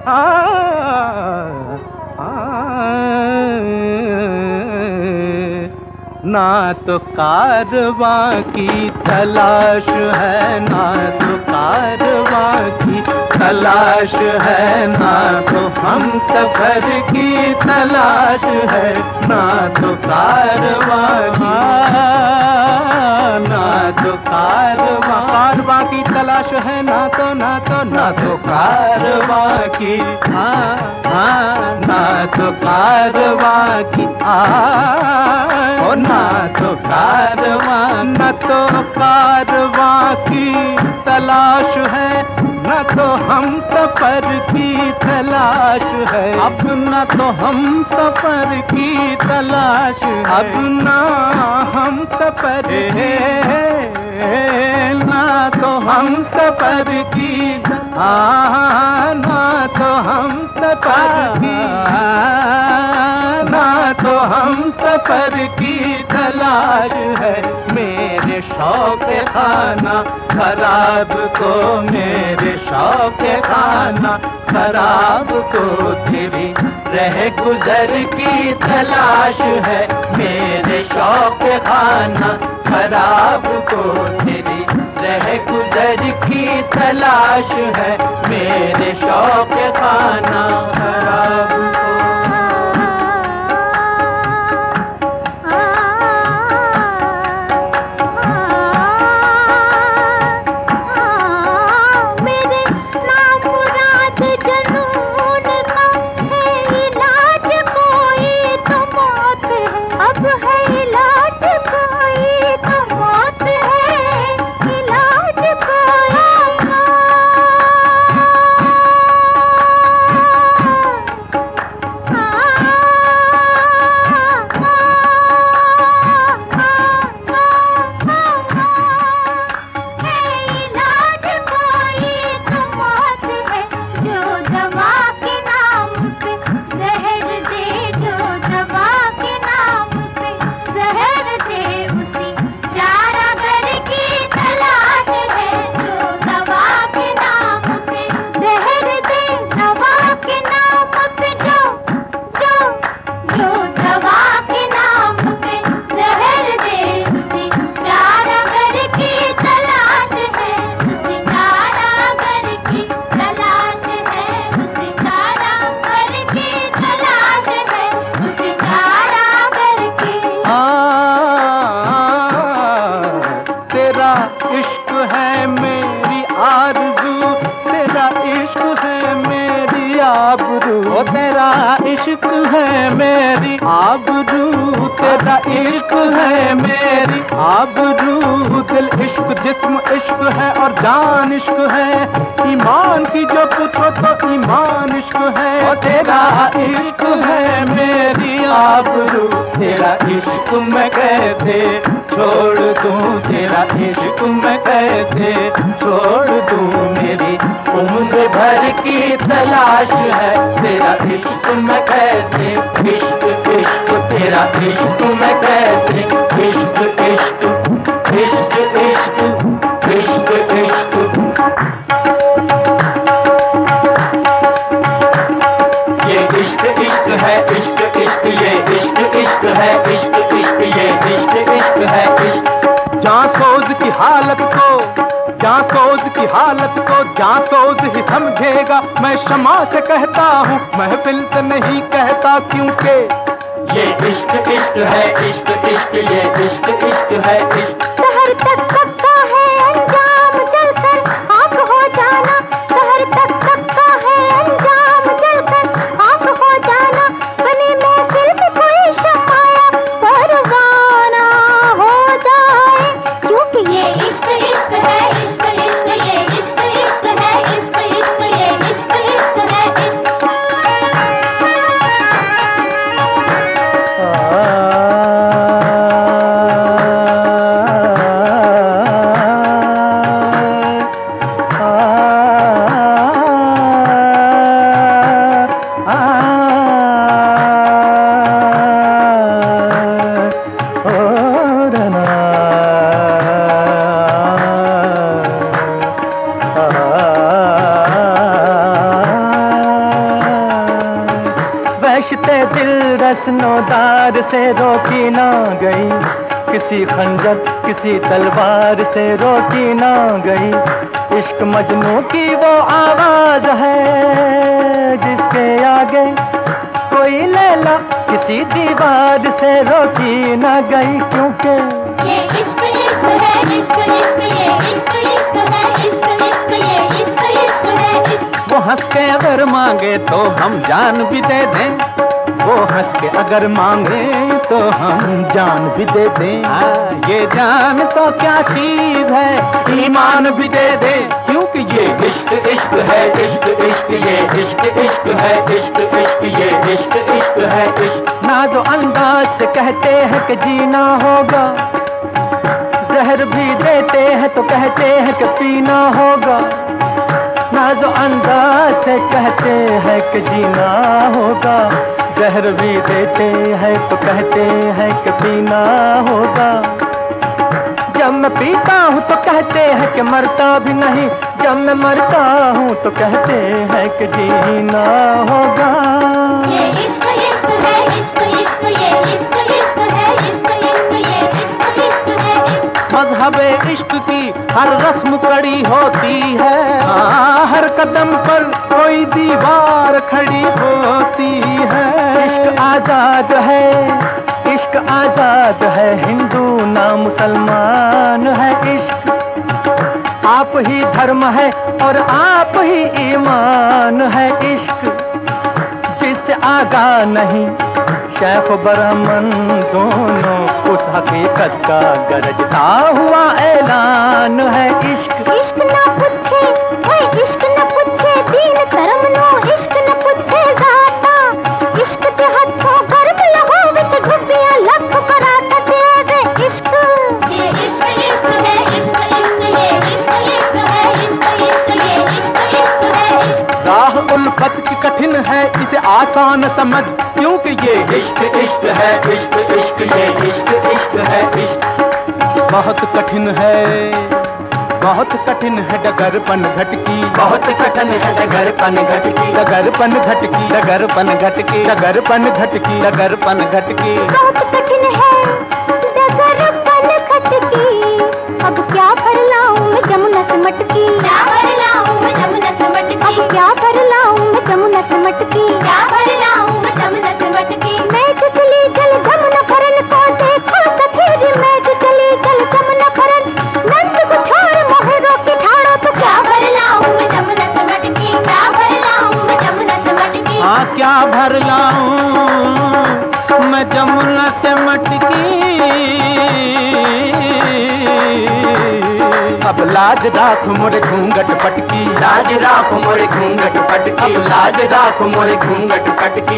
ना तो कारवां की तलाश है, ना तो कारवां की तलाश है, ना तो हम सफर की तलाश है, ना तो कारवां की, ना तो कारवां की तलाश है, ना तो कारवां की, ना तो कारवां की, ना तो कारवां, न तो कारवां की तलाश है, न तो हम सफर की तलाश है, अब न तो हम सफर की तलाश है, अब ना हम सफर ना तो हम सफर की, ना तो हम सफर की, ना तो हम सफर की तलाश है। मेरे शौक खाना खराब को, मेरे शौक खाना खराब को तेरी रह गुजर की तलाश है। मेरे शौक खाना खराब को तेरी रह गुजर की तलाश है। मेरे शौक खाना खराब को। इश्क है मेरी आरज़ू, तेरा इश्क है मेरी आबरू, ओ तेरा इश्क है मेरी आबरू, तेरा इश्क है मेरी आबरू। दिल इश्क, जिस्म इश्क है और जान इश्क है। ईमान की जो पूछो तो ईमान इश्क है। ओ तेरा इश्क है मेरी आबरू, तेरा इश्क मैं कैसे छोड़ दूं, तेरा इश्क मैं कैसे छोड़ दूं। मेरी उम्र भर की तलाश है, तेरा इश्क मैं कैसे, इश्क इश्क तेरा इश्क मैं कैसे, इश्क इश्क इश्क इश्क इश्क इश्क। ये इश्क इश्क है, इश्क इश्क ये इश्क इश्क है, इश्क इश्क ये इश्क इश्क है। इश्क जांसोज की हालत को, जांसोज की हालत को जांसोज ही समझेगा। मैं शमा से कहता हूँ, महफिल से नहीं कहता, क्योंकि ये इश्क इश्क है, इश्क इश्क ये इश्क इश्क है। इश्क शहर तक सबका है अंजाम जलकर खाक हो जाना, शहर तक सबका है अंजाम जलकर खाक हो जाना। बनी महफिल में कोई शमाया परवाना हो जाए, क्योंकि ये इश्क इश्क है, इश्क इश्क ये इश्क इश्क है, इश्क इश्क ये इश्क इश्क है। इश्क दहशते दिल रस्नोदार से रोकी ना गई, किसी खंजर किसी तलवार से रोकी ना गई। इश्क मजनू की वो आवाज है जिसके आगे कोई लैला किसी दीवार से रोकी ना गई, क्योंकि ये इश्क इश्क है, इश्क इश्क, ये इश्क इश्क है, इश्क इश्क, ये इश्क इश्क है, इश्क। वो हंस के अगर मांगे तो हम जान भी दे दें, वो हंस के अगर मांगे तो हम जान भी दे दें। ये जान तो क्या चीज है, ईमान भी दे दे, क्योंकि ये इश्क इश्क है, इश्क इश्क, ये इश्क इश्क है, इश्क इश्क, ये इश्क इश्क है, इश्क। नाज़ो अंदाज से कहते हैं कि जीना होगा, जहर भी देते हैं तो कहते हैं कि पीना होगा। नाज़ो अंदाज से कहते हैं कि जीना होगा, जहर भी देते हैं तो कहते हैं कि पीना होगा। जब मैं पीता हूँ तो कहते हैं कि मरता भी नहीं, जब मैं मरता हूँ तो कहते हैं कि जीना होगा। ये इश्क इश्क है, इश्क इश्क, ये इश्क इश्क है, इश्क इश्क, ये इश्क इश्क है, इश्क। मज़हबे इश्क की हर रस्म कड़ी होती है, हाँ, हर कदम पर कोई दीवार खड़ी होती है। इश्क आजाद है, इश्क आजाद है, हिंदू ना मुसलमान है। इश्क आप ही धर्म है और आप ही ईमान है। इश्क जिससे आगा नहीं शेख ब्राह्मण दोनों, उस हकीकत का गरजता हुआ ऐलान है। इश्क इश्क ना पूछे, ओए इश्क ना पूछे दीन धर्म नो, इश्क ना पूछे जाता, इश्क ते हथों गर्म लहो विच डुबिया लख कराता देवे इश्क। ये इश्क इश्क है, इश्क इश्क, ये इश्क इश्क है, इश्क इश्क, ये इश्क इश्क है, इश्क। राह उल्फत की कठिन है, इसे आसान समझ, क्योंकि ये इश्क इश्क है, इश्क इश्क, ये इश्क इश्क है, इश्क। बहुत कठिन है, बहुत कठिन है डगरपन घटकी, बहुत कठिन है डगरपन घटकी, डगरपन घटकी, डगरपन घटकी, डगरपन घटकी, डगरपन घटकी। बहुत कठिन है डगरपन खटकी, अब क्या भर लाऊं मैं जमुना से मटकी, क्या भर लाऊं मैं जमुना से मटकी, अब क्या भर लाऊं मैं जमुना से मटकी, क्या भर लाऊं मैं जमुना से मटकी। मैं जो चली जल जमुना फरन को देखो सफेद, मैं जो चली जल जमुना फरन, नंद को छोड़ मोहे रोके ठाड़ो, तो क्या भर लाऊं मैं जमुना से मटकी, क्या भर लाऊं मैं जमुना से मटकी। हाँ, क्या भर लाऊं मैं जमुना से मटकी। अब लाज राख मोरे घूंघट पटकी, लाज राख मोरे घूंघट पटकी, अब लाज राख मोरे घूंघट पटकी।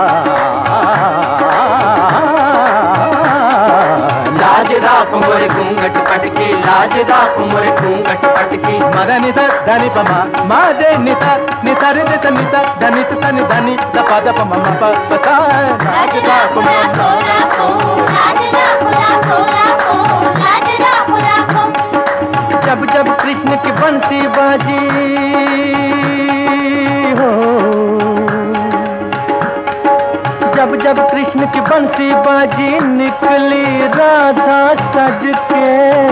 लाज राख मोरे घूंघट पटकी, लाज राख मोरे घूंघट पटकी। मद निसा धनि पमा मादे निसा निसारे निसा निसा धनि सा नि धनि दपा दप मम प पसा। लाज राखो राखो राखो, लाज राखो राखो राखो, लाज राखो राखो। जब जब कृष्ण की बंसी बाजी हो, जब जब कृष्ण की बंसी बाजी, निकली राधा सज के,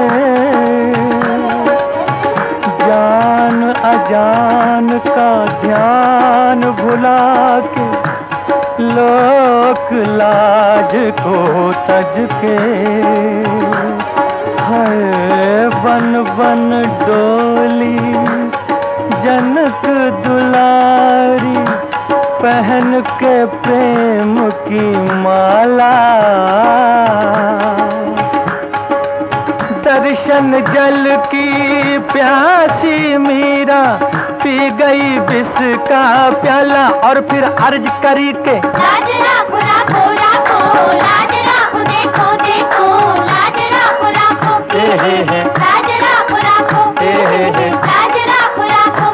जान अजान का ध्यान भुला के, लोक लाज को तज के, हाय बन बन डोली जनक दुलारी, पहन के प्रेम की माला। दर्शन जल की प्यासी मीरा, पी गई विष का प्याला, और फिर अर्ज करी के लाज राखो राखो राखो, लाज राखो देखो देखो, लाज राखो राखो, लाज राखो राखो, लाज राखो राखो।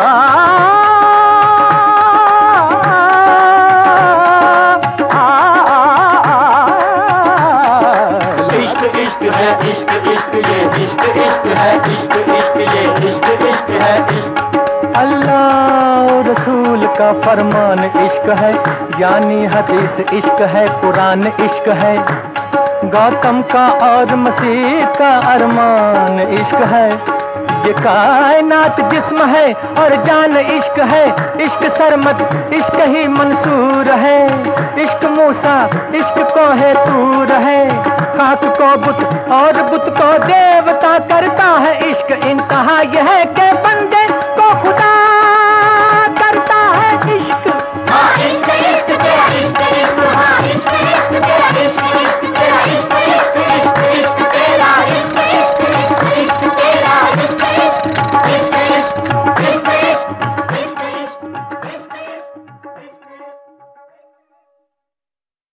इश्क इश्क है, इश्क इश्क, ये इश्क इश्क है, इश्क इश्क, ये इश्क इश्क है, इश्क। अल्लाह रसूल का फरमान इश्क है, यानी हदीस इश्क है, कुरान इश्क है। गौतम का और मसीह का अरमान इश्क है। ये कायनात जिस्म है और जान इश्क है। इश्क सरमद इश्क ही मंसूर है। इश्क मूसा इश्क को है तूर है। खाक को बुत और बुत को देवता करता है इश्क। इंतहा यह है कि